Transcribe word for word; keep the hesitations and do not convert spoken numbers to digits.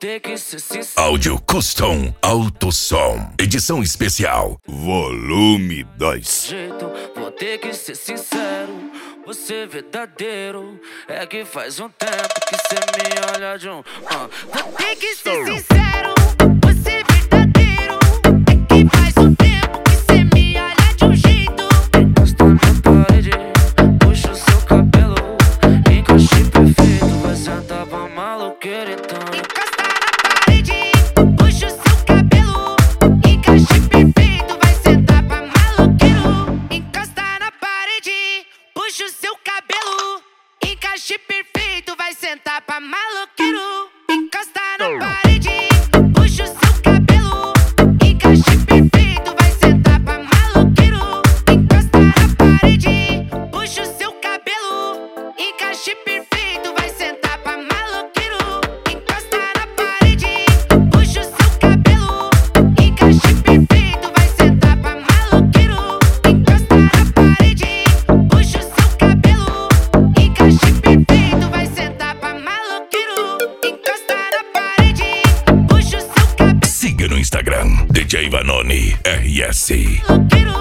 ter que ser sincero. Áudio Custom Alto Som. Edição especial. Volume dois. Jeito, vou ter que ser sincero. Você é verdadeiro. É que faz um tempo que cê me olha de um. Uh. Vou ter que ser sincero. Você é verdadeiro. É que faz um tempo que cê me olha de um jeito. Encosta na parede, puxa o seu cabelo. Encaixe perfeito, vai sentar pra maloqueira então. Encosta na parede, puxa o seu cabelo. Encaixe perfeito, vai sentar pra maloqueiro. Encosta na parede, puxa o seu cabelo. Encaixe perfeito, vai sentar pra maloqueiro. Encosta na parede, puxa o seu cabelo. Encaixe perfeito, vai sentar pra maloqueiro. Encosta na parede, puxa o seu cabelo. Encaixe perfeito, vai sentar pra maloqueiro. Encosta na parede, puxa o seu cabelo. Encaixe perfeito, vai sentar pra maloqueiro. Encosta na parede, puxa o seu cabelo. Encaixe perfeito, vai sentar pra maloqueiro. Encosta na parede, puxa o seu cabelo. Siga no Instagram D J Vanoni R S. Maloqueiro.